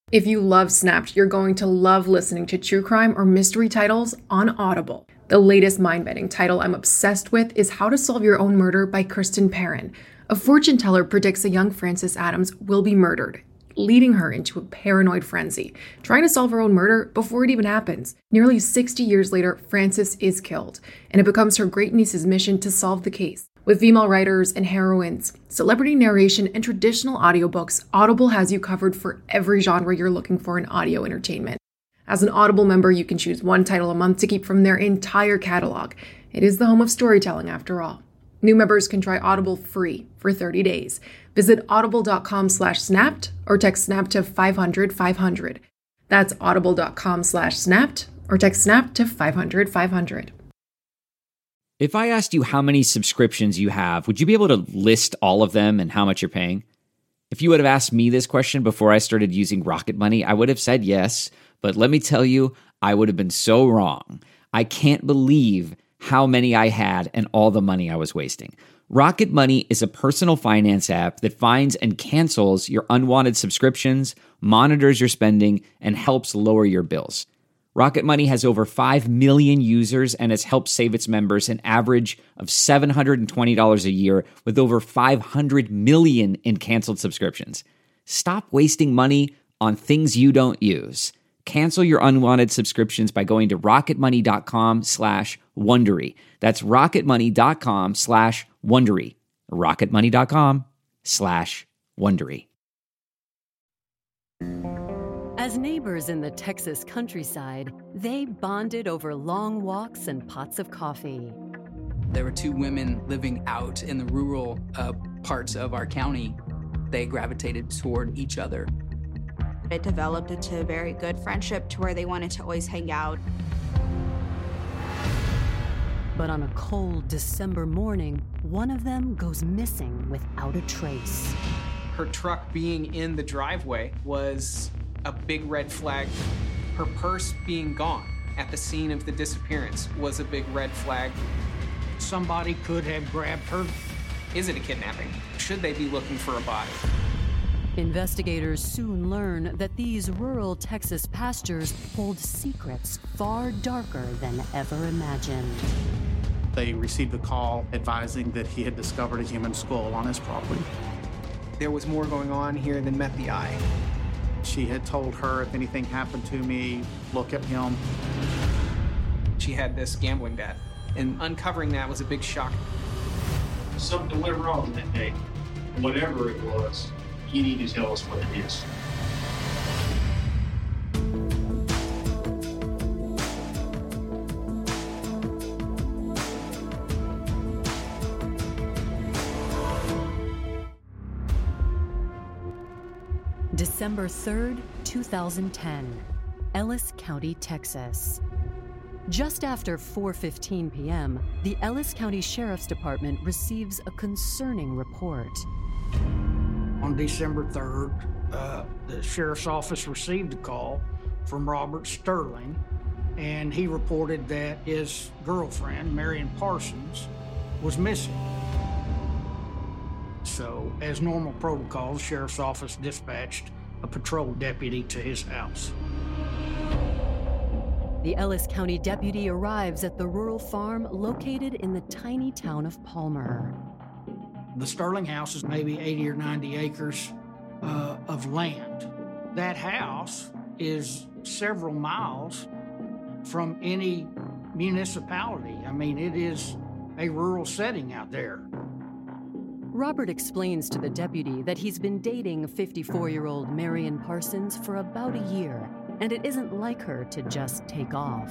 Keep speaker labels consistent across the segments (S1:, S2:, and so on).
S1: If you love Snapped, you're going to love listening to true crime or mystery titles on Audible. The latest mind-bending title I'm obsessed with is How to Solve Your Own Murder by Kristen Perrin. A fortune teller predicts a young Frances Adams will be murdered, leading her into a paranoid frenzy, trying to solve her own murder before it even happens. Nearly 60 years later, Frances is killed, and it becomes her great-niece's mission to solve the case. With female writers and heroines, celebrity narration, and traditional audiobooks, Audible has you covered for every genre you're looking for in audio entertainment. As an Audible member, you can choose one title a month to keep from their entire catalog. It is the home of storytelling, after all. New members can try Audible free for 30 days. Visit audible.com/snapped or text SNAP to 500-500. That's audible.com/snapped or text SNAP to 500-500.
S2: If I asked you how many subscriptions you have, would you be able to list all of them and how much you're paying? If you would have asked me this question before I started using Rocket Money, I would have said yes, but let me tell you, I would have been so wrong. I can't believe how many I had and all the money I was wasting. Rocket Money is a personal finance app that finds and cancels your unwanted subscriptions, monitors your spending, and helps lower your bills. Rocket Money has over 5 million users and has helped save its members an average of $720 a year with over 500 million in canceled subscriptions. Stop wasting money on things you don't use. Cancel your unwanted subscriptions by going to rocketmoney.com/Wondery. That's rocketmoney.com/Wondery. rocketmoney.com/Wondery.
S3: As neighbors in the Texas countryside, they bonded over long walks and pots of coffee.
S4: There were two women living out in the rural parts of our county. They gravitated toward each other.
S5: It developed into a very good friendship to where they wanted to always hang out.
S3: But on a cold December morning, one of them goes missing without a trace.
S6: Her truck being in the driveway was a big red flag. Her purse being gone at the scene of the disappearance was a big red flag.
S7: Somebody could have grabbed her.
S6: Is it a kidnapping? Should they be looking for a body?
S3: Investigators soon learn that these rural Texas pastures hold secrets far darker than ever imagined.
S8: They received a call advising that he had discovered a human skull on his property.
S6: There was more going on here than met the eye.
S8: She had told her, if anything happened to me, look at him.
S6: She had this gambling debt, and uncovering that was a big shock.
S9: Something went wrong that day. Whatever it was, you need to tell us what it is.
S3: December 3rd, 2010, Ellis County, Texas. Just after 4:15 p.m., the Ellis County Sheriff's Department receives a concerning report.
S7: On December 3rd, the sheriff's office received a call from Robert Sterling, and he reported that his girlfriend, Marion Parsons, was missing. So, as normal protocol, the sheriff's office dispatched a patrol deputy to his house.
S3: The Ellis County deputy arrives at the rural farm located in the tiny town of Palmer.
S7: The Sterling house is maybe 80 or 90 acres of land. That house is several miles from any municipality. I mean, it is a rural setting out there.
S3: Robert explains to the deputy that he's been dating 54-year-old Marion Parsons for about a year, and it isn't like her to just take off.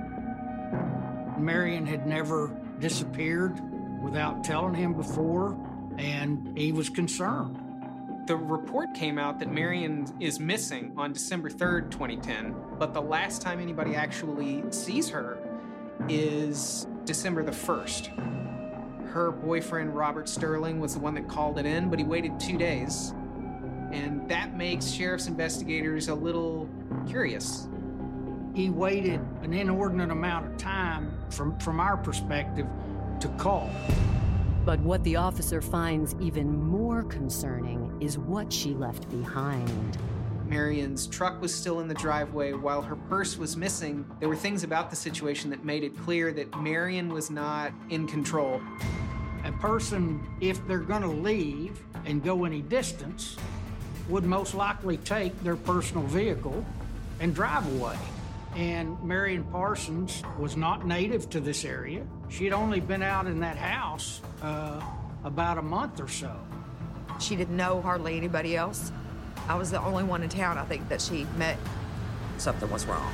S7: Marion had never disappeared without telling him before, and he was concerned.
S6: The report came out that Marion is missing on December 3rd, 2010, but the last time anybody actually sees her is December the 1st. Her boyfriend, Robert Sterling, was the one that called it in, but he waited 2 days. And that makes sheriff's investigators a little curious.
S7: He waited an inordinate amount of time, from our perspective, to call.
S3: But what the officer finds even more concerning is what she left behind.
S6: Marion's truck was still in the driveway while her purse was missing, there were things about the situation that made it clear that Marion was not in control.
S7: A person, if they're going to leave and go any distance, would most likely take their personal vehicle and drive away. And Marion Parsons was not native to this area. She had only been out in that house about a month or so.
S10: She didn't know hardly anybody else. I was the only one in town, I think, that she met. Something was wrong.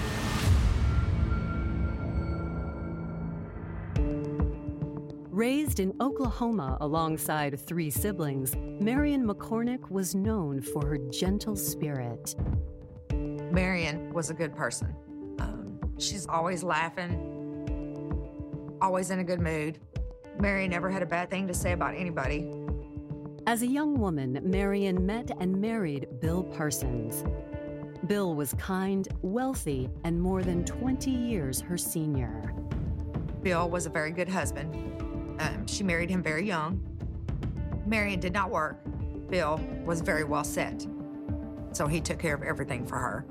S3: Raised in Oklahoma alongside 3 siblings, Marion McCormick was known for her gentle spirit.
S10: Marion was a good person. She's always laughing, always in a good mood. Marion never had a bad thing to say about anybody.
S3: As a young woman, Marion met and married Bill Parsons. Bill was kind, wealthy, and more than 20 years her senior.
S10: Bill was a very good husband. She married him very young. Marion did not work. Bill was very well set, so he took care of everything for her.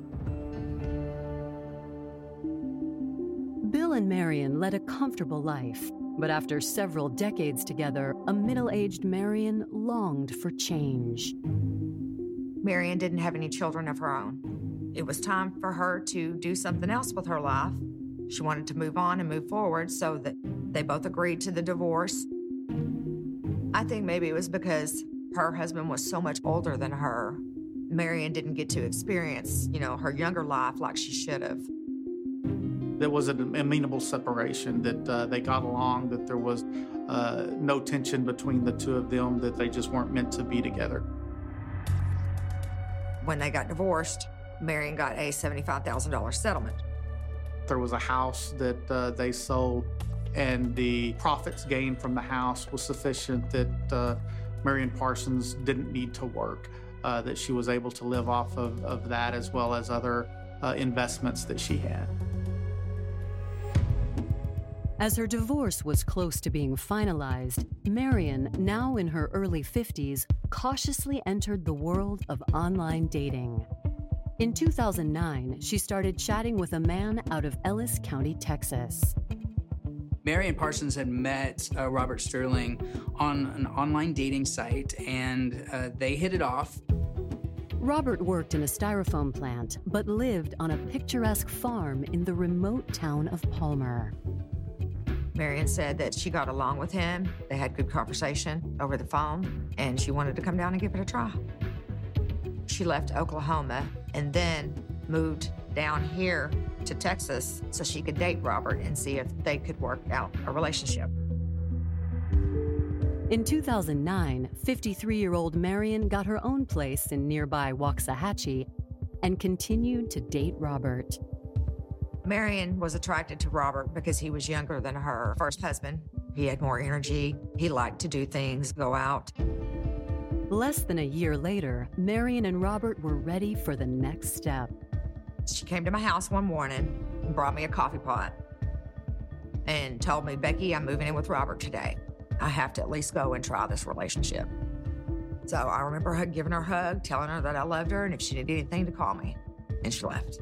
S3: Bill and Marion led a comfortable life, but after several decades together, a middle-aged Marion longed for change.
S10: Marion didn't have any children of her own. It was time for her to do something else with her life. She wanted to move on and move forward, so that they both agreed to the divorce. I think maybe it was because her husband was so much older than her. Marion didn't get to experience, her younger life like she should have.
S8: There was an amenable separation, that they got along, that there was no tension between the two of them, that they just weren't meant to be together.
S10: When they got divorced, Marion got a $75,000 settlement.
S8: There was a house that they sold, and the profits gained from the house was sufficient that Marion Parsons didn't need to work, that she was able to live off of that, as well as other investments that she had.
S3: As her divorce was close to being finalized, Marion, now in her early 50s, cautiously entered the world of online dating. In 2009, she started chatting with a man out of Ellis County, Texas.
S4: Marion Parsons had met Robert Sterling on an online dating site, and they hit it off.
S3: Robert worked in a styrofoam plant, but lived on a picturesque farm in the remote town of Palmer.
S10: Marion said that she got along with him. They had good conversation over the phone, and she wanted to come down and give it a try. She left Oklahoma and then moved down here to Texas so she could date Robert and see if they could work out a relationship.
S3: In 2009, 53-year-old Marion got her own place in nearby Waxahachie and continued to date Robert.
S10: Marion was attracted to Robert because he was younger than her first husband. He had more energy. He liked to do things, go out.
S3: Less than a year later, Marion and Robert were ready for the next step.
S10: She came to my house one morning and brought me a coffee pot and told me, "Becky, I'm moving in with Robert today. I have to at least go and try this relationship." So I remember her giving her a hug, telling her that I loved her, and if she needed anything to call me. And she left.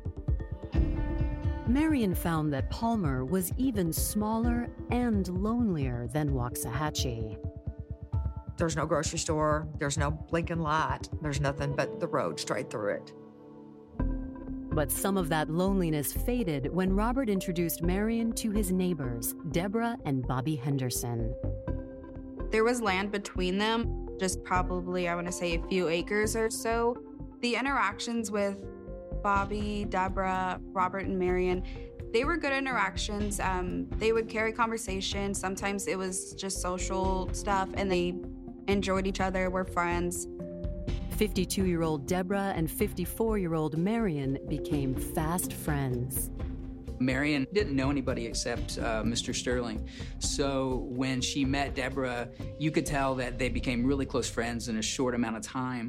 S3: Marion found that Palmer was even smaller and lonelier than Waxahachie.
S10: There's no grocery store, there's no blinking light, there's nothing but the road straight through it.
S3: But some of that loneliness faded when Robert introduced Marion to his neighbors, Deborah and Bobby Henderson.
S5: There was land between them, just probably, I want to say, a few acres or so. The interactions with Bobby, Deborah, Robert, and Marion, they were good interactions. They would carry conversation. Sometimes it was just social stuff, and they enjoyed each other, were friends.
S3: 52-year-old Deborah and 54-year-old Marion became fast friends.
S4: Marion didn't know anybody except Mr. Sterling. So when she met Deborah, you could tell that they became really close friends in a short amount of time.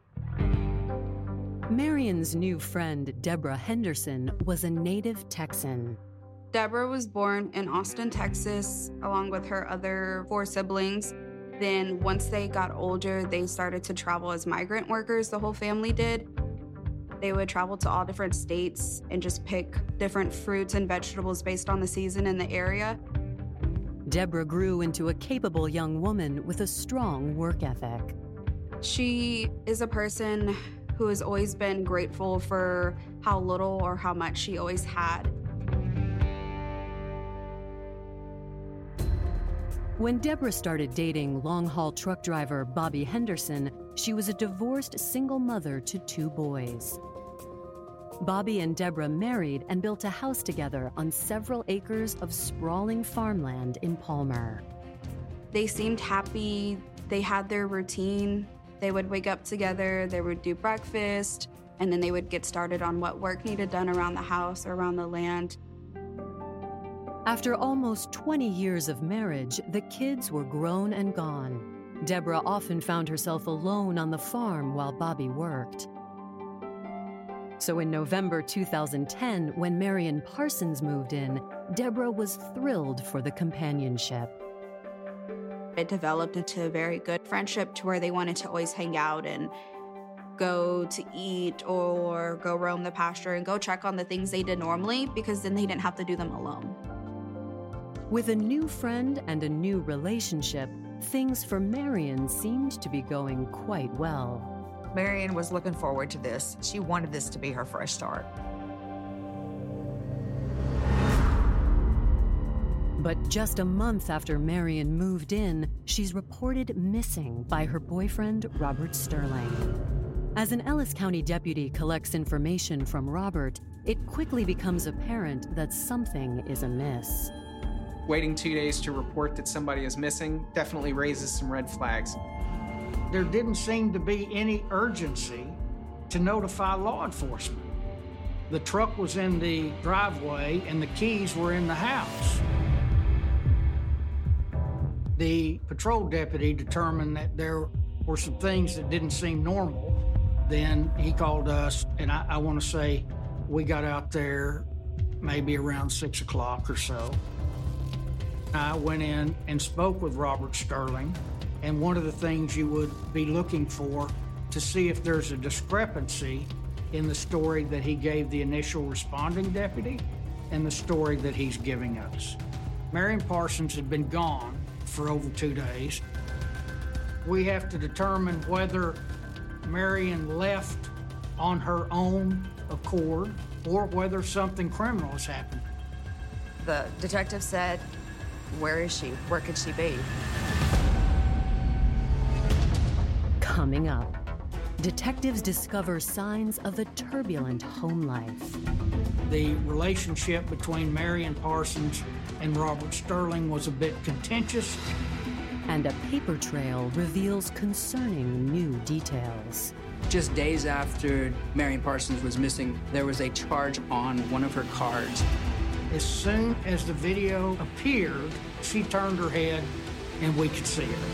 S3: Marion's new friend, Deborah Henderson, was a native Texan.
S5: Deborah was born in Austin, Texas, along with her other 4 siblings. Then once they got older, they started to travel as migrant workers, the whole family did. They would travel to all different states and just pick different fruits and vegetables based on the season in the area.
S3: Deborah grew into a capable young woman with a strong work ethic.
S5: She is a person who has always been grateful for how little or how much she always had.
S3: When Deborah started dating long-haul truck driver Bobby Henderson, she was a divorced single mother to 2 boys. Bobby and Deborah married and built a house together on several acres of sprawling farmland in Palmer.
S5: They seemed happy. They had their routine. They would wake up together, they would do breakfast, and then they would get started on what work needed done around the house or around the land.
S3: After almost 20 years of marriage, the kids were grown and gone. Deborah often found herself alone on the farm while Bobby worked. So in November 2010, when Marion Parsons moved in, Deborah was thrilled for the companionship.
S5: It developed into a very good friendship to where they wanted to always hang out and go to eat or go roam the pasture and go check on the things they did normally, because then they didn't have to do them alone.
S3: With a new friend and a new relationship, things for Marion seemed to be going quite well.
S10: Marion was looking forward to this. She wanted this to be her fresh start.
S3: But just a month after Marion moved in, she's reported missing by her boyfriend, Robert Sterling. As an Ellis County deputy collects information from Robert, it quickly becomes apparent that something is amiss.
S6: Waiting 2 days to report that somebody is missing definitely raises some red flags.
S7: There didn't seem to be any urgency to notify law enforcement. The truck was in the driveway and the keys were in the house. The patrol deputy determined that there were some things that didn't seem normal. Then he called us, and I want to say we got out there maybe around 6 o'clock or so. I went in and spoke with Robert Sterling, and one of the things you would be looking for to see if there's a discrepancy in the story that he gave the initial responding deputy and the story that he's giving us. Marion Parsons had been gone for over 2 days. We have to determine whether Marion left on her own accord or whether something criminal has happened.
S10: The detective said, "Where is she? Where could she be?"
S3: Coming up, detectives discover signs of a turbulent home life.
S7: The relationship between Marion Parsons and Robert Sterling was a bit contentious.
S3: And a paper trail reveals concerning new details.
S4: Just days after Marion Parsons was missing, there was a charge on one of her cards.
S7: As soon as the video appeared, she turned her head and we could see her.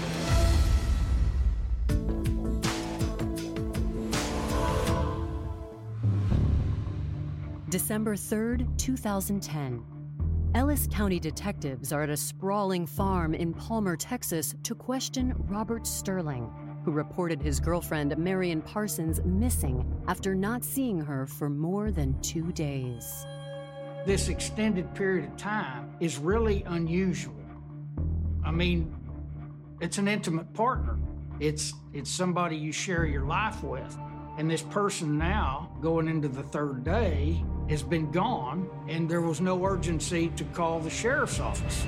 S3: December 3rd, 2010. Ellis County detectives are at a sprawling farm in Palmer, Texas, to question Robert Sterling, who reported his girlfriend Marion Parsons missing after not seeing her for more than 2 days.
S7: This extended period of time is really unusual. I mean, it's an intimate partner. It's somebody you share your life with. And this person now, going into the 3rd day, has been gone, and there was no urgency to call the sheriff's office.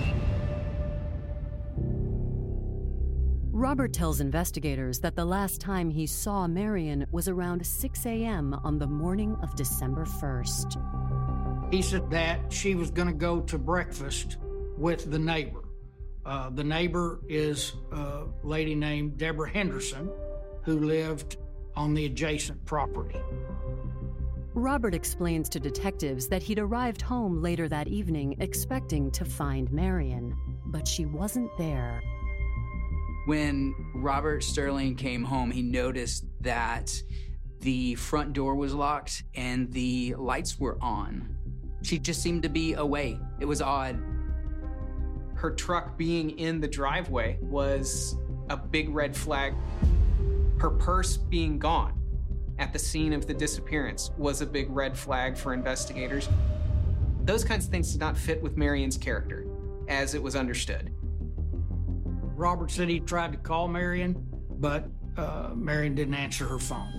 S3: Robert tells investigators that the last time he saw Marion was around 6 a.m. on the morning of December 1st.
S7: He said that she was going to go to breakfast with the neighbor. The neighbor is a lady named Deborah Henderson, who lived on the adjacent property.
S3: Robert explains to detectives that he'd arrived home later that evening expecting to find Marion, but she wasn't there.
S4: When Robert Sterling came home, he noticed that the front door was locked and the lights were on. She just seemed to be away. It was odd.
S6: Her truck being in the driveway was a big red flag. Her purse being gone. at the scene of the disappearance was a big red flag for investigators. Those kinds of things did not fit with Marion's character, as it was understood.
S7: Robert said he tried to call Marion, but Marion didn't answer her phone.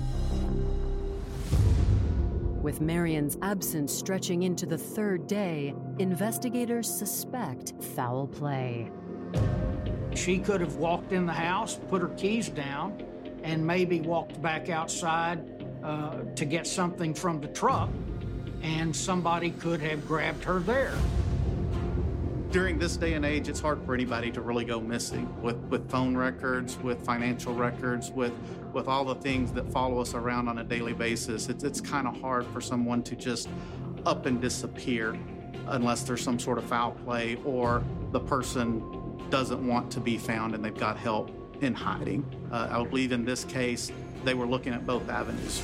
S3: With Marion's absence stretching into the third day, investigators suspect foul play.
S7: She could have walked in the house, put her keys down, and maybe walked back outside to get something from the truck, and somebody could have grabbed her there.
S8: During this day and age, it's hard for anybody to really go missing with phone records, with financial records, with all the things that follow us around on a daily basis. It's kind of hard for someone to just up and disappear unless there's some sort of foul play or the person doesn't want to be found and they've got help in hiding. I believe in this case, they were looking at both avenues.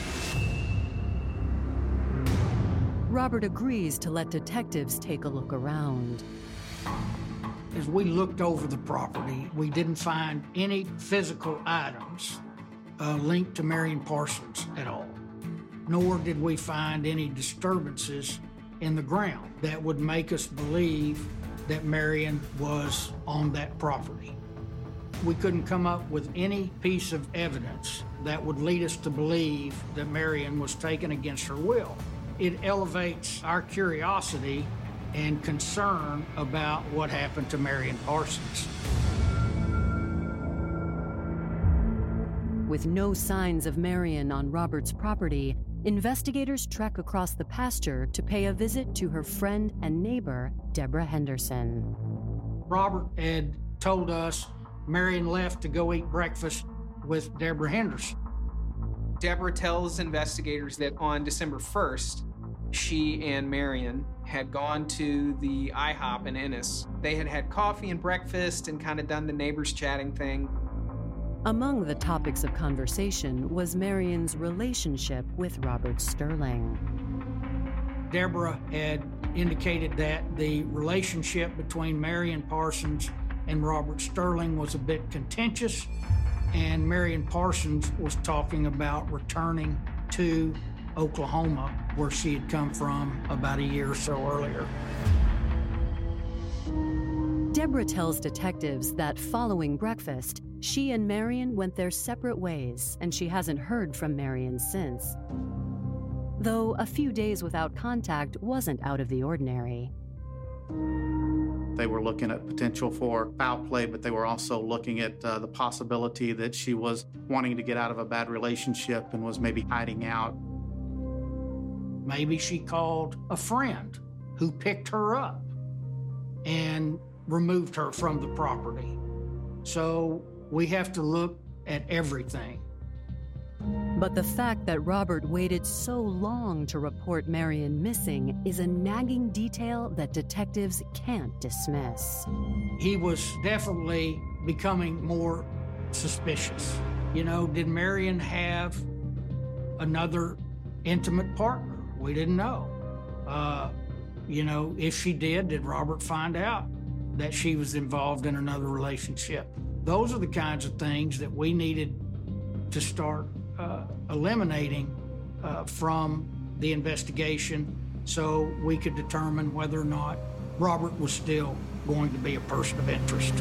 S3: Robert agrees to let detectives take a look around.
S7: As we looked over the property, we didn't find any physical items linked to Marion Parsons at all, nor did we find any disturbances in the ground that would make us believe that Marion was on that property. We couldn't come up with any piece of evidence that would lead us to believe that Marion was taken against her will. It elevates our curiosity and concern about what happened to Marion Parsons.
S3: With no signs of Marion on Robert's property, investigators trek across the pasture to pay a visit to her friend and neighbor, Deborah Henderson.
S7: Robert had told us Marion left to go eat breakfast with Deborah Henderson.
S6: Deborah tells investigators that on December 1st, she and Marion had gone to the IHOP in Ennis. They had had coffee and breakfast and kind of done the neighbors chatting thing.
S3: Among the topics of conversation was Marion's relationship with Robert Sterling.
S7: Deborah had indicated that the relationship between Marion Parsons and Robert Sterling was a bit contentious, and Marion Parsons was talking about returning to Oklahoma, where she had come from about a year or so earlier.
S3: Deborah tells detectives that following breakfast, she and Marion went their separate ways, and she hasn't heard from Marion since. Though a few days without contact wasn't out of the ordinary.
S8: They were looking at potential for foul play, but they were also looking at the possibility that she was wanting to get out of a bad relationship and was maybe hiding out.
S7: Maybe she called a friend who picked her up and removed her from the property. So we have to look at everything.
S3: But the fact that Robert waited so long to report Marion missing is a nagging detail that detectives can't dismiss.
S7: He was definitely becoming more suspicious. You know, did Marion have another intimate partner? We didn't know. If she did Robert find out that she was involved in another relationship? Those are the kinds of things that we needed to start eliminating from the investigation so we could determine whether or not Robert was still going to be a person of interest.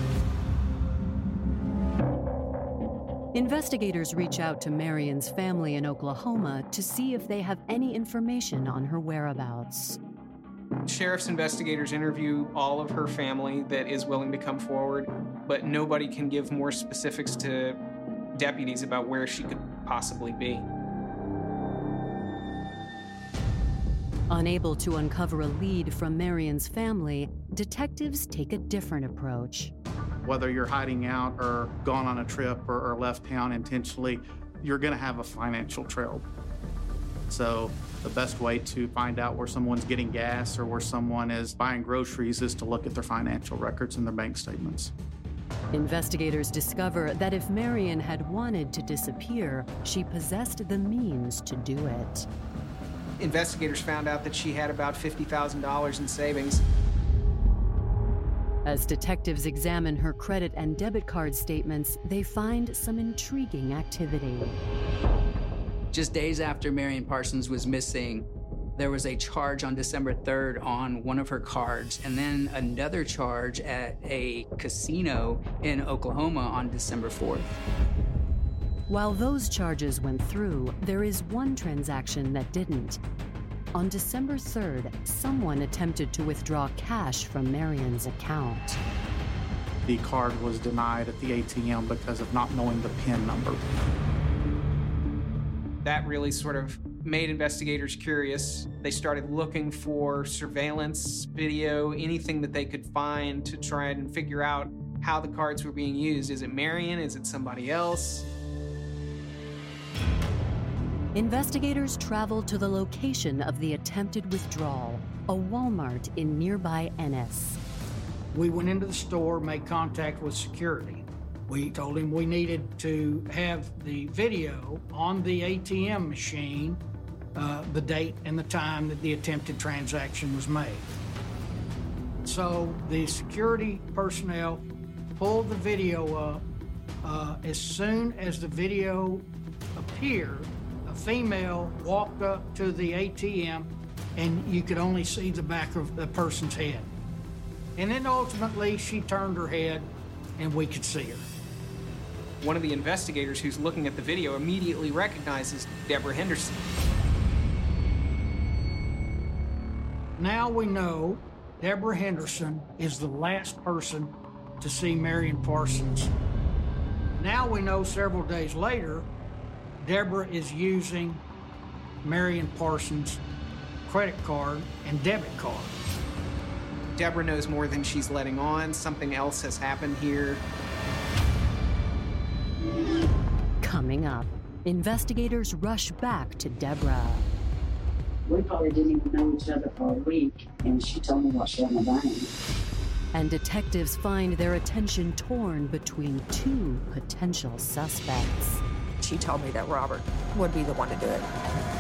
S3: Investigators reach out to Marion's family in Oklahoma to see if they have any information on her whereabouts.
S6: Sheriff's investigators interview all of her family that is willing to come forward, but nobody can give more specifics to deputies about where she could possibly be.
S3: Unable to uncover a lead from Marion's family, detectives take a different approach.
S8: Whether you're hiding out or gone on a trip or left town intentionally, you're going to have a financial trail. So the best way to find out where someone's getting gas or where someone is buying groceries is to look at their financial records and their bank statements.
S3: Investigators discover that if Marion had wanted to disappear, she possessed the means to do it.
S6: Investigators found out that she had about $50,000 in savings.
S3: As detectives examine her credit and debit card statements, they find some intriguing activity.
S4: Just days after Marion Parsons was missing, there was a charge on December 3rd on one of her cards, and then another charge at a casino in Oklahoma on December 4th.
S3: While those charges went through, there is one transaction that didn't. On December 3rd, someone attempted to withdraw cash from Marion's account.
S8: The card was denied at the ATM because of not knowing the PIN number.
S6: That really sort of made investigators curious. They started looking for surveillance video, anything that they could find to try and figure out how the cards were being used. Is it Marion? Is it somebody else?
S3: Investigators traveled to the location of the attempted withdrawal, a Walmart in nearby Ennis.
S7: We went into the store, made contact with security. We told him we needed to have the video on the ATM machine, the date and the time that the attempted transaction was made. So the security personnel pulled the video up. As soon as the video appeared, a female walked up to the ATM and you could only see the back of the person's head. And then ultimately she turned her head and we could see her.
S6: One of the investigators who's looking at the video immediately recognizes Deborah Henderson.
S7: Now we know Deborah Henderson is the last person to see Marion Parsons. Now we know several days later, Deborah is using Marion Parsons' credit card and debit card.
S6: Deborah knows more than she's letting on. Something else has happened here.
S3: Coming up, investigators rush back to Deborah.
S11: We probably didn't even know each other for a week, and she told me what she had in the bank.
S3: And detectives find their attention torn between two potential suspects.
S10: She told me that Robert would be the one to do it.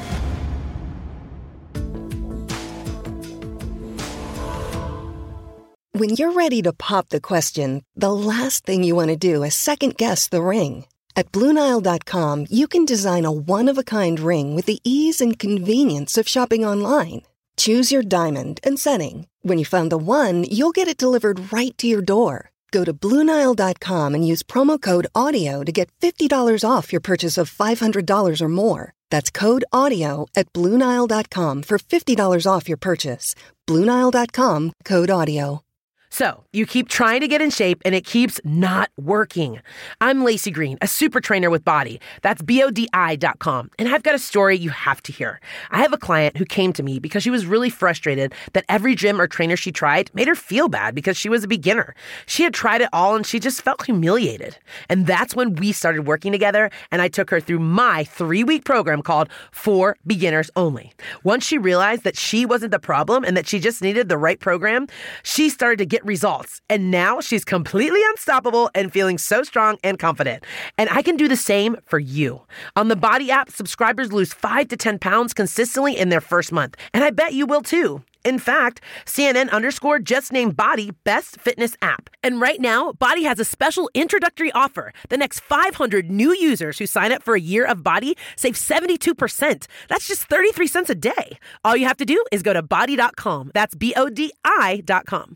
S12: When you're ready to pop the question, the last thing you want to do is second-guess the ring. At BlueNile.com, you can design a one-of-a-kind ring with the ease and convenience of shopping online. Choose your diamond and setting. When you find the one, you'll get it delivered right to your door. Go to BlueNile.com and use promo code AUDIO to get $50 off your purchase of $500 or more. That's code AUDIO at BlueNile.com for $50 off your purchase. BlueNile.com, code AUDIO.
S13: So, you keep trying to get in shape and it keeps not working. I'm Lacey Green, a super trainer with Body. That's BODI.com. And I've got a story you have to hear. I have a client who came to me because she was really frustrated that every gym or trainer she tried made her feel bad because she was a beginner. She had tried it all and she just felt humiliated. And that's when we started working together and I took her through my 3-week program called For Beginners Only. Once she realized that she wasn't the problem and that she just needed the right program, she started to get results. And now she's completely unstoppable and feeling so strong and confident. And I can do the same for you. On the Body app, subscribers lose 5 to 10 pounds consistently in their first month. And I bet you will too. In fact, CNN_ just named Body Best Fitness App. And right now, Body has a special introductory offer. The next 500 new users who sign up for a year of Body save 72%. That's just 33 cents a day. All you have to do is go to Body.com. That's BODI.com.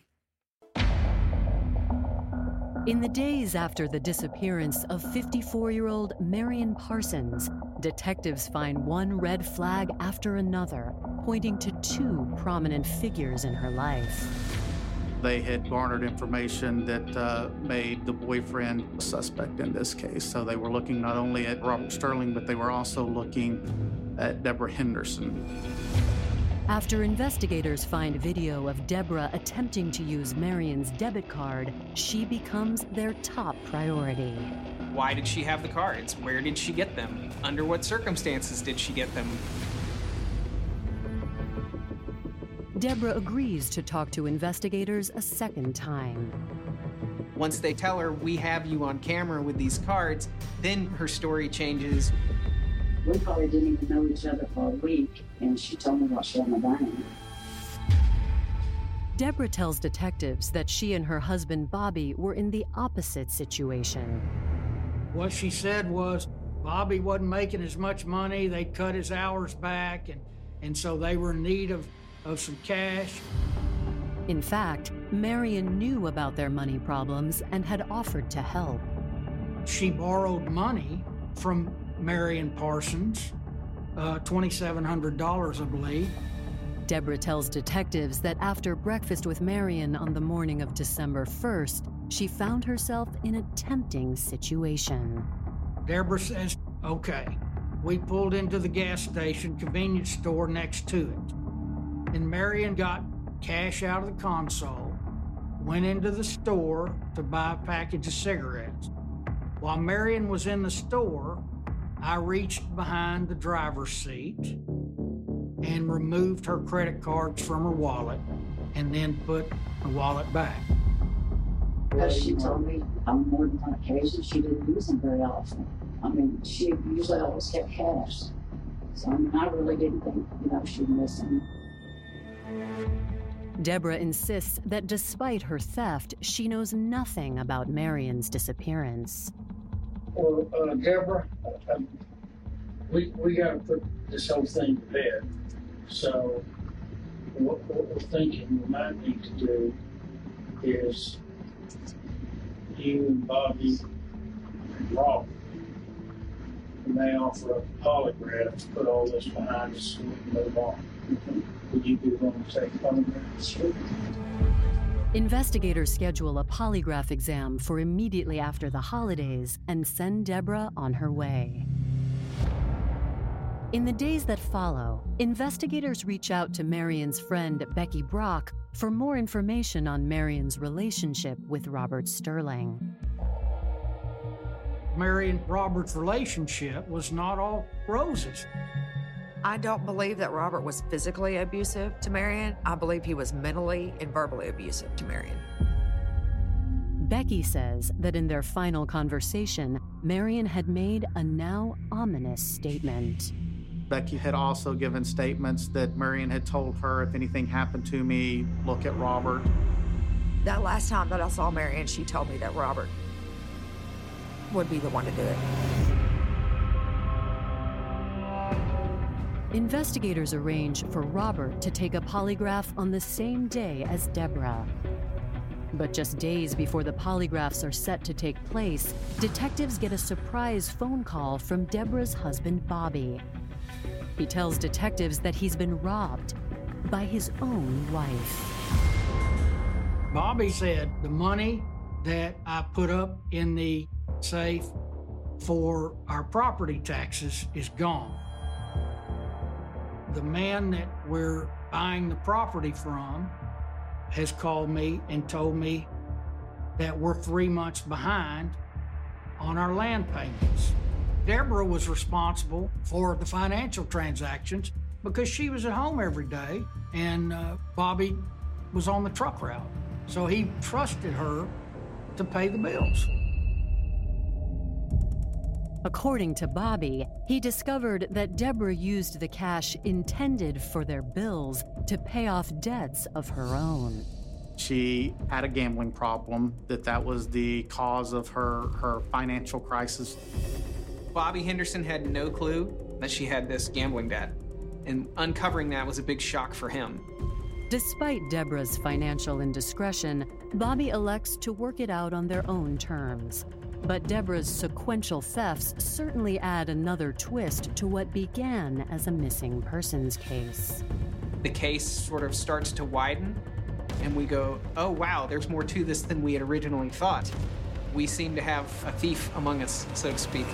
S3: In the days after the disappearance of 54-year-old Marion Parsons, detectives find one red flag after another, pointing to two prominent figures in her life.
S8: They had garnered information that made the boyfriend a suspect in this case. So they were looking not only at Robert Sterling, but they were also looking at Deborah Henderson.
S3: After investigators find video of Deborah attempting to use Marion's debit card, she becomes their top priority.
S6: Why did she have the cards? Where did she get them? Under what circumstances did she get them?
S3: Deborah agrees to talk to investigators a second time.
S6: Once they tell her, we have you on camera with these cards, then her story changes.
S11: We probably didn't even know each other for a week, and she told me what she had in the bank.
S3: Deborah tells detectives that she and her husband Bobby were in the opposite situation.
S7: What she said was, Bobby wasn't making as much money. They cut his hours back, and so they were in need of some cash.
S3: In fact, Marion knew about their money problems and had offered to help.
S7: She borrowed money from Marion Parsons, $2,700, I believe.
S3: Deborah tells detectives that after breakfast with Marion on the morning of December 1st, she found herself in a tempting situation.
S7: Deborah says, okay, we pulled into the gas station convenience store next to it. And Marion got cash out of the console, went into the store to buy a package of cigarettes. While Marion was in the store, I reached behind the driver's seat and removed her credit cards from her wallet and then put the wallet back.
S11: As she told me, on more than one occasion, she didn't use them very often. I mean, she usually always kept cash. So I really didn't think, she'd miss them.
S3: Deborah insists that despite her theft, she knows nothing about Marion's disappearance.
S14: Well, Deborah, we got to put this whole thing to bed. So what we're thinking we might need to do is you and Bobby and Rob, and they offer a polygraph to put all this behind us so we can move on. Would you be willing to take a polygraph? Sure.
S3: Investigators schedule a polygraph exam for immediately after the holidays and send Deborah on her way. In the days that follow, investigators reach out to Marion's friend Becky Brock for more information on Marion's relationship with Robert Sterling.
S7: Marion and Robert's relationship was not all roses.
S10: I don't believe that Robert was physically abusive to Marion. I believe he was mentally and verbally abusive to Marion.
S3: Becky says that in their final conversation, Marion had made a now ominous statement.
S8: Becky had also given statements that Marion had told her, if anything happened to me, look at Robert.
S10: That last time that I saw Marion, she told me that Robert would be the one to do it.
S3: Investigators arrange for Robert to take a polygraph on the same day as Deborah. But just days before the polygraphs are set to take place, detectives get a surprise phone call from Deborah's husband, Bobby. He tells detectives that he's been robbed by his own wife.
S7: Bobby said the money that I put up in the safe for our property taxes is gone. The man that we're buying the property from has called me and told me that we're 3 months behind on our land payments. Deborah was responsible for the financial transactions because she was at home every day and Bobby was on the truck route. So he trusted her to pay the bills.
S3: According to Bobby, he discovered that Deborah used the cash intended for their bills to pay off debts of her own.
S8: She had a gambling problem, that was the cause of her financial crisis.
S6: Bobby Henderson had no clue that she had this gambling debt, and uncovering that was a big shock for him.
S3: Despite Deborah's financial indiscretion, Bobby elects to work it out on their own terms. But Deborah's sequential thefts certainly add another twist to what began as a missing persons case.
S6: The case sort of starts to widen, and we go, oh wow, there's more to this than we had originally thought. We seem to have a thief among us, so to speak.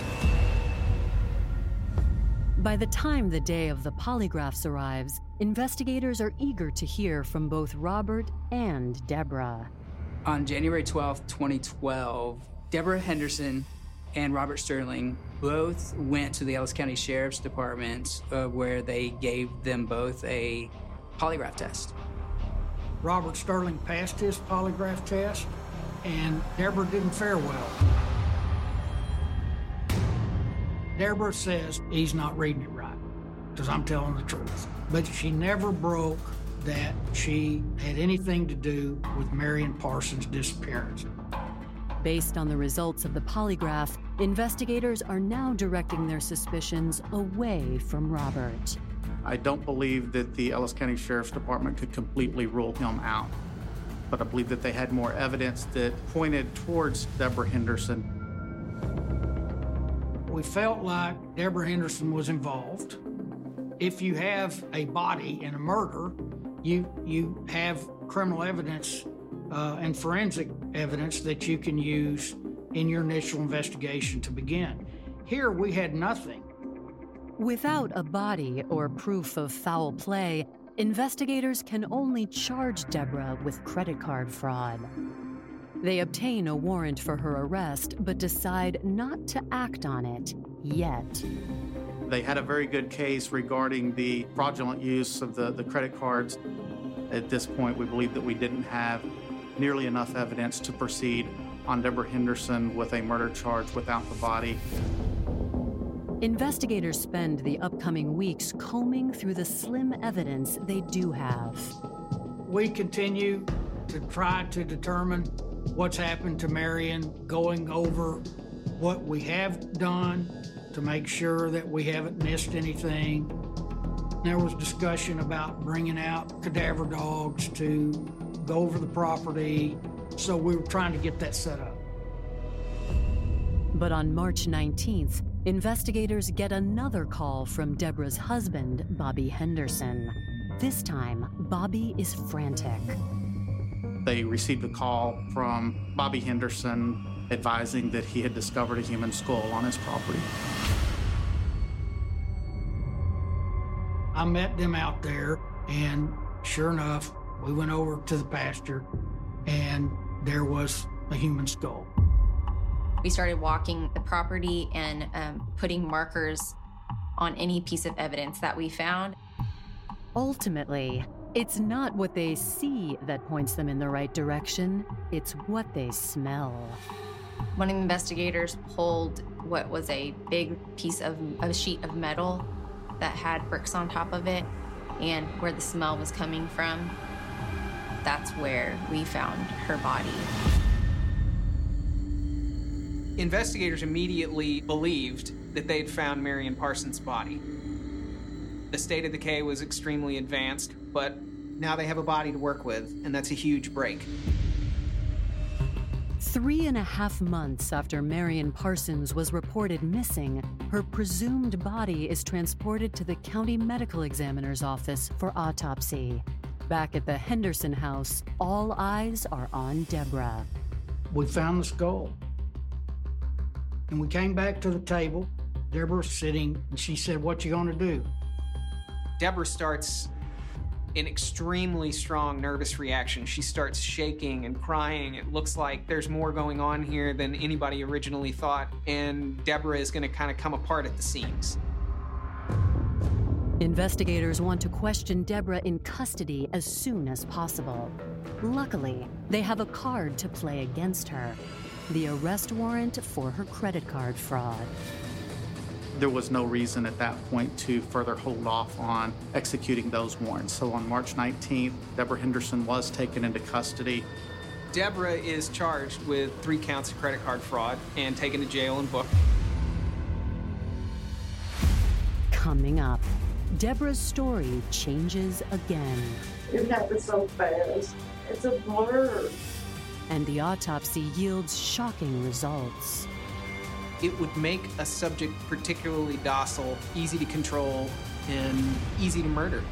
S3: By the time the day of the polygraphs arrives, investigators are eager to hear from both Robert and Deborah.
S4: On January 12th, 2012, Deborah Henderson and Robert Sterling both went to the Ellis County Sheriff's Department where they gave them both a polygraph test.
S7: Robert Sterling passed his polygraph test, and Deborah didn't fare well. Deborah says he's not reading it right, because I'm telling the truth. But she never broke that she had anything to do with Marion Parsons' disappearance.
S3: Based on the results of the polygraph, investigators are now directing their suspicions away from Robert.
S8: I don't believe that the Ellis County Sheriff's Department could completely rule him out, but I believe that they had more evidence that pointed towards Deborah Henderson.
S7: We felt like Deborah Henderson was involved. If you have a body in a murder, you have criminal evidence and forensic evidence that you can use in your initial investigation to begin. Here, we had nothing.
S3: Without a body or proof of foul play, investigators can only charge Deborah with credit card fraud. They obtain a warrant for her arrest, but decide not to act on it yet.
S8: They had a very good case regarding the fraudulent use of the credit cards. At this point, we believe that we didn't have nearly enough evidence to proceed on Deborah Henderson with a murder charge without the body.
S3: Investigators spend the upcoming weeks combing through the slim evidence they do have.
S7: We continue to try to determine what's happened to Marion, going over what we have done to make sure that we haven't missed anything. There was discussion about bringing out cadaver dogs to go over the property, so we were trying to get that set up.
S3: But on March 19th, investigators get another call from Deborah's husband, Bobby Henderson. This time, Bobby is frantic.
S8: They received a call from Bobby Henderson advising that he had discovered a human skull on his property.
S7: I met them out there, and sure enough, we went over to the pasture, and there was a human skull.
S15: We started walking the property and putting markers on any piece of evidence that we found.
S3: Ultimately, it's not what they see that points them in the right direction, it's what they smell.
S15: One of the investigators pulled what was a big piece of a sheet of metal that had bricks on top of it, and where the smell was coming from, that's where we found her body.
S6: Investigators immediately believed that they'd found Marion Parsons' body. The state of decay was extremely advanced, but now they have a body to work with, and that's a huge break.
S3: 3.5 months after Marion Parsons was reported missing, her presumed body is transported to the county medical examiner's office for autopsy. Back at the Henderson house, all eyes are on Deborah.
S7: We found the skull. And we came back to the table. Deborah's sitting, and she said, "What you gonna do?"
S6: Deborah starts an extremely strong nervous reaction. She starts shaking and crying. It looks like there's more going on here than anybody originally thought, and Deborah is going to kind of come apart at the seams.
S3: Investigators want to question Deborah in custody as soon as possible. Luckily, they have a card to play against her: the arrest warrant for her credit card fraud.
S8: There was no reason at that point to further hold off on executing those warrants. So on March 19th, Deborah Henderson was taken into custody.
S6: Deborah is charged with 3 counts of credit card fraud and taken to jail and booked.
S3: Coming up, Deborah's story changes again.
S11: It happened so fast. It's a blur.
S3: And the autopsy yields shocking results.
S6: It would make a subject particularly docile, easy to control, and easy to murder.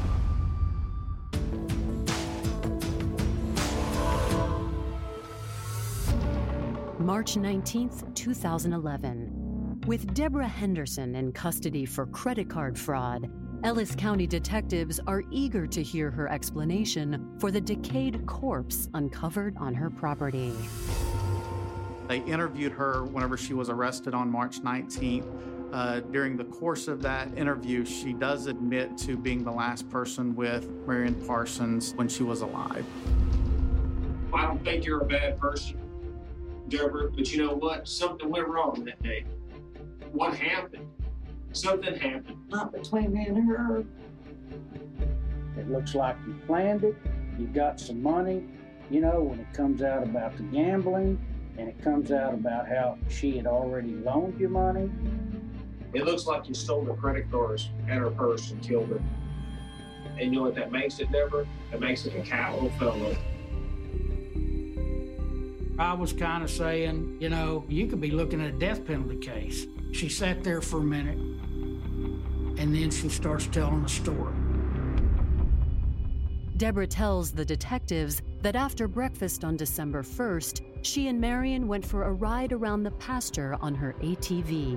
S3: March 19th, 2011. With Deborah Henderson in custody for credit card fraud, Ellis County detectives are eager to hear her explanation for the decayed corpse uncovered on her property.
S8: They interviewed her whenever she was arrested on March 19th. During the course of that interview, she does admit to being the last person with Marion Parsons when she was alive.
S9: I don't think you're a bad person, Deborah, but you know what? Something went wrong that day. What happened? Something happened.
S11: Not between me and her.
S14: It looks like you planned it. You got some money. You know, when it comes out about the gambling, and it comes out about how she had already loaned you money.
S9: It looks like you stole the credit cards and her purse and killed her. And you know what that makes it, Deborah? It makes it a capital felony.
S7: I was kind of saying, you know, you could be looking at a death penalty case. She sat there for a minute, and then she starts telling the story.
S3: Deborah tells the detectives that after breakfast on December 1st, she and Marion went for a ride around the pasture on her ATV.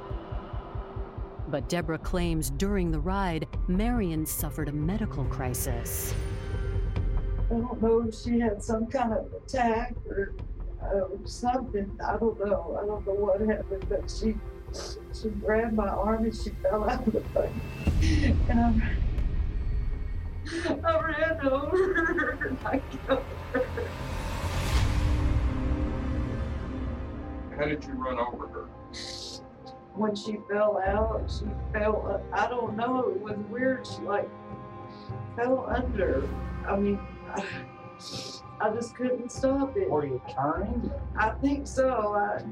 S3: But Deborah claims during the ride, Marion suffered a medical crisis.
S11: I don't know if she had some kind of attack or something. I don't know. I don't know what happened, but she grabbed my arm and she fell out of the buggy. And I ran over her and I killed her.
S9: How did you run over her?
S11: When she fell out, I don't know, it was weird. She fell under. I mean, I just couldn't stop it.
S14: Were you turning?
S11: I think so.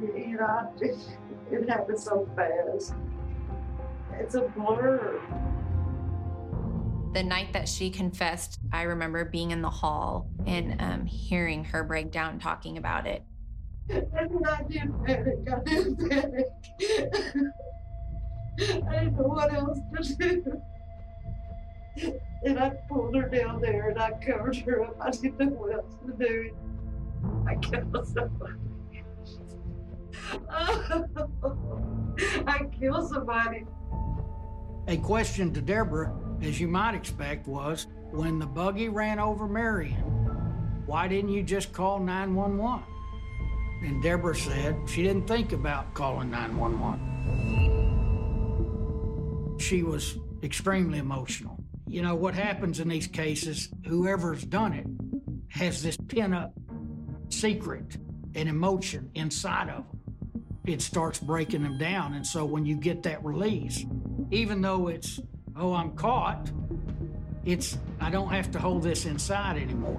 S11: It happened so fast. It's a blur.
S15: The night that she confessed, I remember being in the hall and hearing her break down talking about it.
S11: And I did panic. I didn't know what else to do. And I pulled her down there and I covered her up. I didn't know what else to do. I killed somebody. I killed somebody.
S7: A question to Deborah, as you might expect, was, when the buggy ran over Marion, why didn't you just call 911? And Deborah said she didn't think about calling 911. She was extremely emotional. You know, what happens in these cases, whoever's done it has this pent-up secret and emotion inside of them. It starts breaking them down, and so when you get that release, even though it's, oh, I'm caught, it's, I don't have to hold this inside anymore.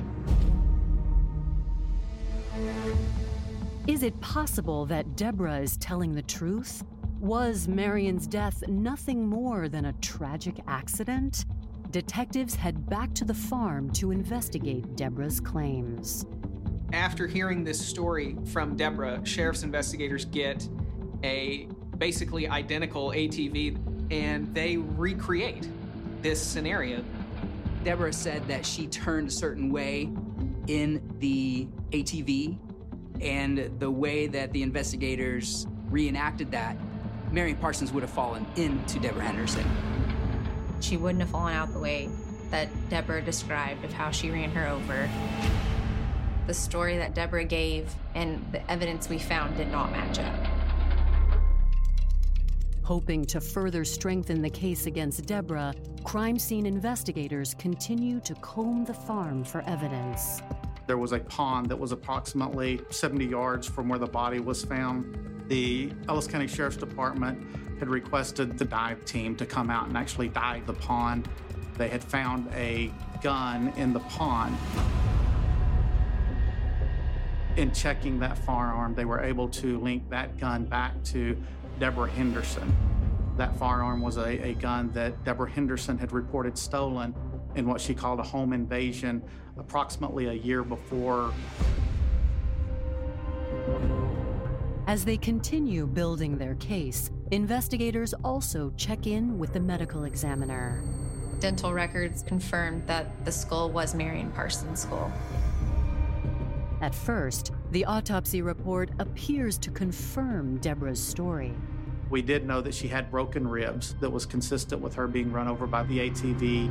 S3: Is it possible that Deborah is telling the truth? Was Marion's death nothing more than a tragic accident? Detectives head back to the farm to investigate Deborah's claims.
S6: After hearing this story from Deborah, sheriff's investigators get a basically identical ATV and they recreate this scenario.
S4: Deborah said that she turned a certain way in the ATV, and the way that the investigators reenacted that, Marion Parsons would have fallen into Deborah Henderson.
S15: She wouldn't have fallen out the way that Deborah described of how she ran her over. The story that Deborah gave and the evidence we found did not match up.
S3: Hoping to further strengthen the case against Deborah, crime scene investigators continue to comb the farm for evidence.
S8: There was a pond that was approximately 70 yards from where the body was found. The Ellis County Sheriff's Department had requested the dive team to come out and actually dive the pond. They had found a gun in the pond. In checking that firearm, they were able to link that gun back to Deborah Henderson. That firearm was a gun that Deborah Henderson had reported stolen in what she called a home invasion approximately a year before.
S3: As they continue building their case, investigators also check in with the medical examiner.
S15: Dental records confirmed that the skull was Marion Parsons' skull.
S3: At first, the autopsy report appears to confirm Deborah's story.
S8: We did know that she had broken ribs that was consistent with her being run over by the ATV.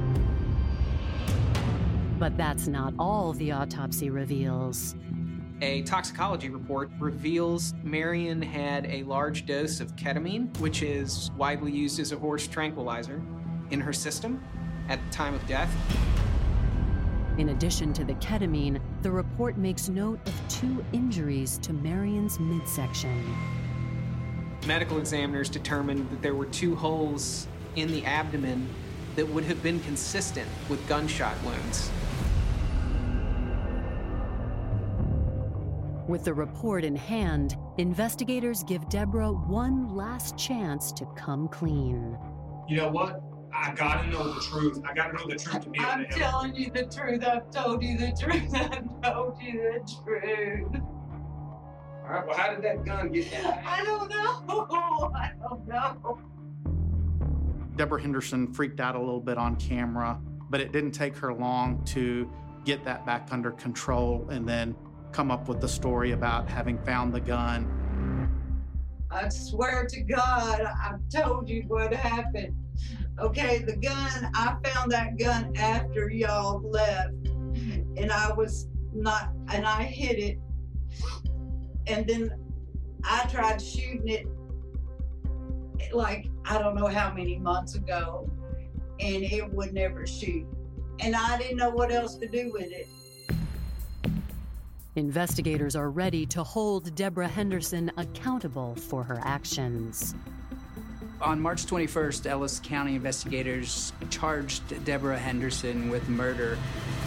S3: But that's not all the autopsy reveals.
S6: A toxicology report reveals Marion had a large dose of ketamine, which is widely used as a horse tranquilizer, in her system at the time of death.
S3: In addition to the ketamine, the report makes note of 2 injuries to Marion's midsection.
S6: Medical examiners determined that there were 2 holes in the abdomen that would have been consistent with gunshot wounds.
S3: With the report in hand, investigators give Deborah one last chance to come clean.
S9: You know what? I gotta know the truth. I gotta know the truth to be able to help.
S11: I'm telling you the truth. I've told you the truth. I've told you the truth.
S9: All right, well, how did that gun get down?
S11: I don't know. I don't know.
S8: Deborah Henderson freaked out a little bit on camera, but it didn't take her long to get that back under control and then come up with the story about having found the gun.
S11: I swear to God, I've told you what happened. Okay, the gun, I found that gun after y'all left, and I hid it, and then I tried shooting it like, I don't know how many months ago, and it would never shoot, and I didn't know what else to do with it.
S3: Investigators are ready to hold Deborah Henderson accountable for her actions.
S4: On March 21st, Ellis County investigators charged Deborah Henderson with murder.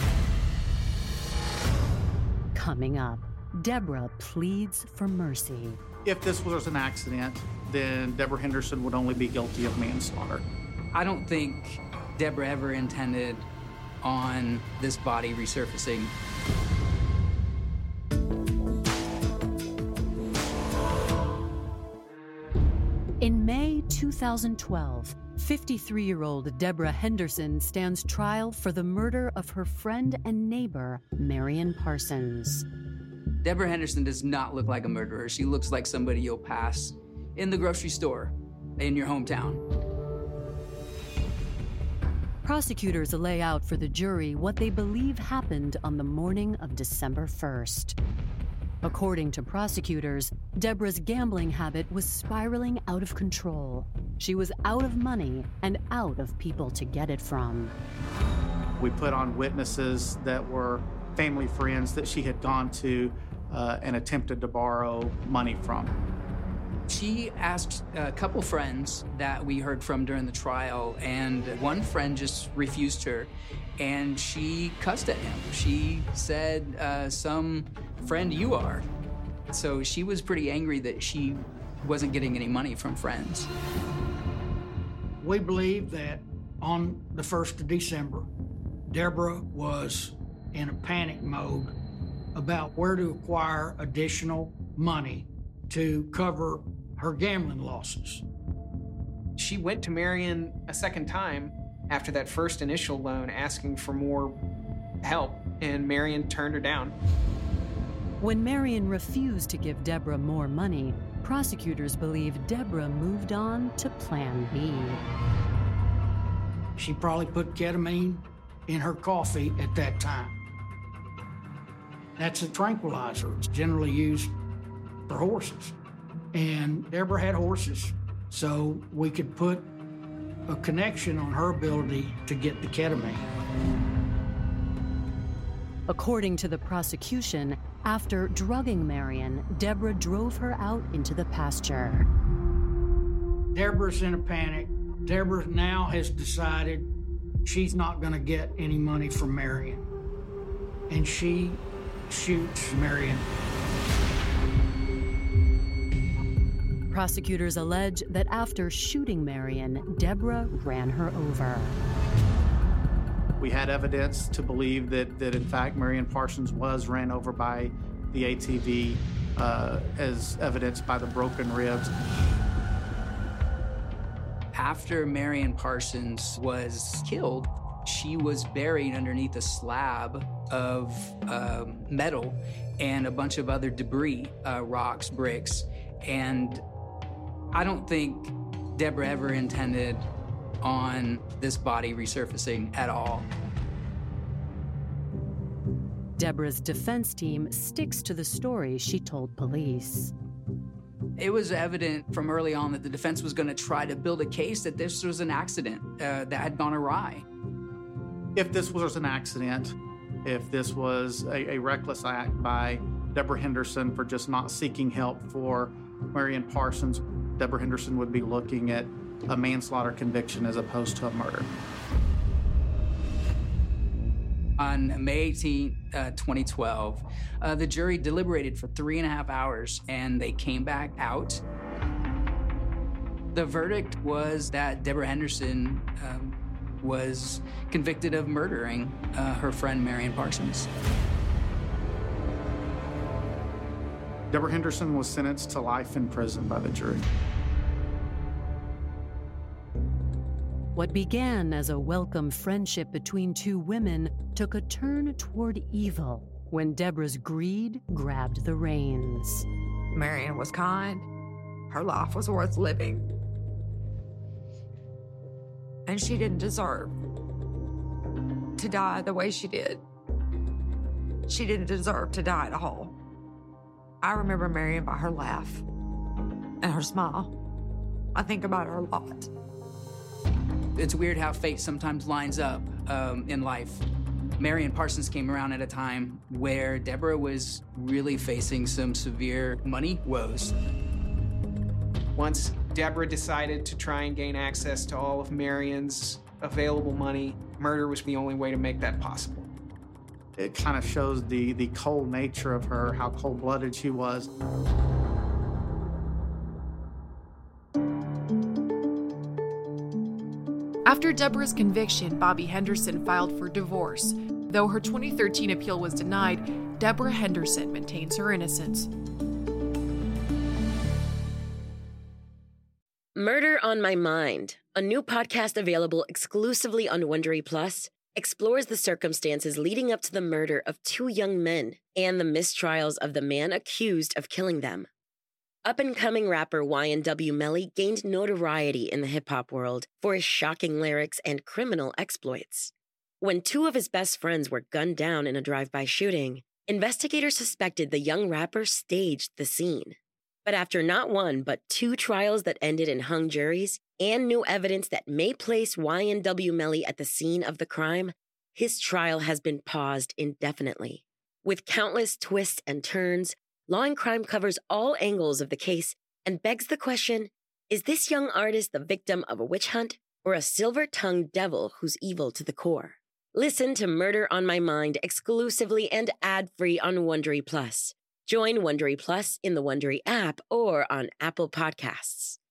S3: Coming up, Deborah pleads for mercy.
S8: If this was an accident, then Deborah Henderson would only be guilty of manslaughter.
S4: I don't think Deborah ever intended on this body resurfacing.
S3: In May 2012, 53-year-old Deborah Henderson stands trial for the murder of her friend and neighbor, Marion Parsons.
S4: Deborah Henderson does not look like a murderer. She looks like somebody you'll pass in the grocery store in your hometown.
S3: Prosecutors lay out for the jury what they believe happened on the morning of December 1st. According to prosecutors, Deborah's gambling habit was spiraling out of control. She was out of money and out of people to get it from.
S8: We put on witnesses that were family friends that she had gone to and attempted to borrow money from.
S4: She asked a couple friends that we heard from during the trial, and one friend just refused her, and she cussed at him. She said, some friend you are. So she was pretty angry that she wasn't getting any money from friends.
S7: We believe that on the 1st of December, Deborah was in a panic mode about where to acquire additional money to cover her gambling losses.
S6: She went to Marion a second time after that first initial loan asking for more help, and Marion turned her down.
S3: When Marion refused to give Deborah more money, prosecutors believe Deborah moved on to Plan B.
S7: She probably put ketamine in her coffee at that time. That's a tranquilizer. It's generally used for horses. And Deborah had horses, so we could put a connection on her ability to get the ketamine.
S3: According to the prosecution, after drugging Marion, Deborah drove her out into the pasture.
S7: Deborah's in a panic. Deborah now has decided she's not going to get any money from Marion. And she shoots Marion.
S3: Prosecutors allege that after shooting Marion, Deborah ran her over.
S8: We had evidence to believe that in fact Marion Parsons was ran over by the ATV, as evidenced by the broken ribs.
S4: After Marion Parsons was killed, she was buried underneath a slab of metal and a bunch of other debris, rocks, bricks, and I don't think Deborah ever intended on this body resurfacing at all.
S3: Deborah's defense team sticks to the story she told police.
S4: It was evident from early on that the defense was going to try to build a case that this was an accident that had gone awry.
S8: If this was an accident, if this was a reckless act by Deborah Henderson for just not seeking help for Marion Parsons, Deborah Henderson would be looking at a manslaughter conviction as opposed to a murder.
S4: On On May 18, 2012, the jury deliberated for 3.5 hours and they came back out. The verdict was that Deborah Henderson was convicted of murdering her friend Marion Parsons.
S8: Deborah Henderson was sentenced to life in prison by the jury.
S3: What began as a welcome friendship between two women took a turn toward evil when Deborah's greed grabbed the reins.
S10: Marion was kind. Her life was worth living. And she didn't deserve to die the way she did. She didn't deserve to die at all. I remember Marion by her laugh and her smile. I think about her a lot.
S4: It's weird how fate sometimes lines up in life. Marion Parsons came around at a time where Deborah was really facing some severe money woes.
S6: Once Deborah decided to try and gain access to all of Marion's available money, murder was the only way to make that possible.
S8: It kind of shows the cold nature of her, how cold-blooded she was.
S1: After Deborah's conviction, Bobby Henderson filed for divorce. Though her 2013 appeal was denied, Deborah Henderson maintains her innocence.
S16: Murder on My Mind, a new podcast available exclusively on Wondery Plus, explores the circumstances leading up to the murder of two young men and the mistrials of the man accused of killing them. Up-and-coming rapper YNW Melly gained notoriety in the hip-hop world for his shocking lyrics and criminal exploits. When two of his best friends were gunned down in a drive-by shooting, investigators suspected the young rapper staged the scene. But after not one, but two trials that ended in hung juries and new evidence that may place YNW Melly at the scene of the crime, his trial has been paused indefinitely. With countless twists and turns, Law and Crime covers all angles of the case and begs the question, is this young artist the victim of a witch hunt or a silver-tongued devil who's evil to the core? Listen to Murder on My Mind exclusively and ad-free on Wondery Plus. Join Wondery Plus in the Wondery app or on Apple Podcasts.